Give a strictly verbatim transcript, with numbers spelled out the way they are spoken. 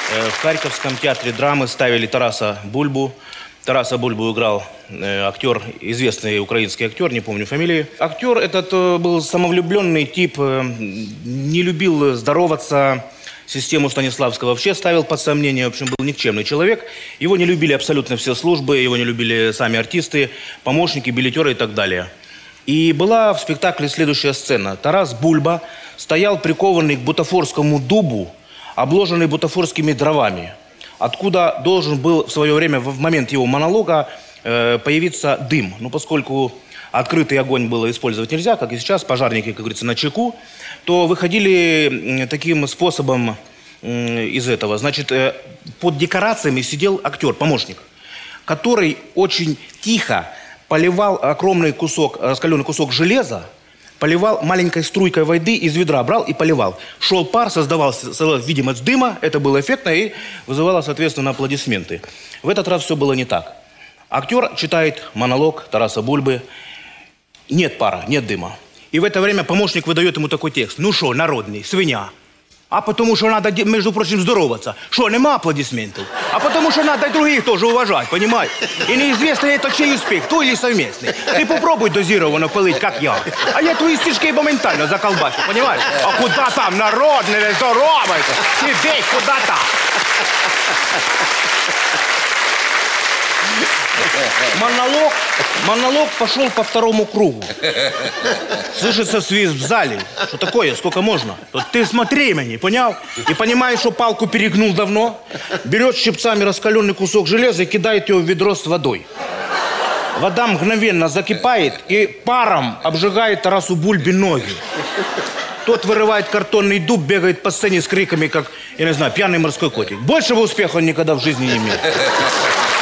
В Харьковском театре драмы ставили Тараса Бульбу. Тараса Бульбу играл э, актер, известный украинский актер, не помню фамилии. Актер этот э, был самовлюбленный тип, э, не любил здороваться, систему Станиславского вообще ставил под сомнение, в общем, был никчемный человек. Его не любили абсолютно все службы, его не любили сами артисты, помощники, билетеры и так далее. И была в спектакле следующая сцена. Тарас Бульба стоял прикованный к бутафорскому дубу, обложенный бутафорскими дровами, откуда должен был в свое время, в момент его монолога, э, появиться дым. Но поскольку открытый огонь было использовать нельзя, как и сейчас, пожарники, как говорится, на чеку, то выходили таким способом э, из этого. Значит, э, под декорациями сидел актер, помощник, который очень тихо поливал огромный кусок, раскаленный кусок железа, поливал маленькой струйкой воды из ведра, брал и поливал. Шел пар, создавался видимость дыма, это было эффектно и вызывало, соответственно, аплодисменты. В этот раз все было не так. Актер читает монолог Тараса Бульбы. Нет пара, нет дыма. И в это время помощник выдает ему такой текст. Ну что, народный, свинья? А потому что надо, между прочим, здороваться. Что, нема аплодисментов? А потому что надо и других тоже уважать, понимаешь? И неизвестно, это чей успех, твой или совместный. Ты попробуй дозированно пылить, как я. А я твои стишки моментально заколбасил, понимаешь? А куда там, народный, здоровается? Тебе куда там? Монолог, монолог пошел по второму кругу. Слышится свист в зале. Что такое? Сколько можно? Ты смотри меня, понял? И понимаешь, что палку перегнул давно. Берет щипцами раскаленный кусок железа и кидает его в ведро с водой. Вода мгновенно закипает и паром обжигает Тарасу Бульбе ноги. Тот вырывает картонный дуб, бегает по сцене с криками, как, я не знаю, пьяный морской котик. Большего успеха он никогда в жизни не имел.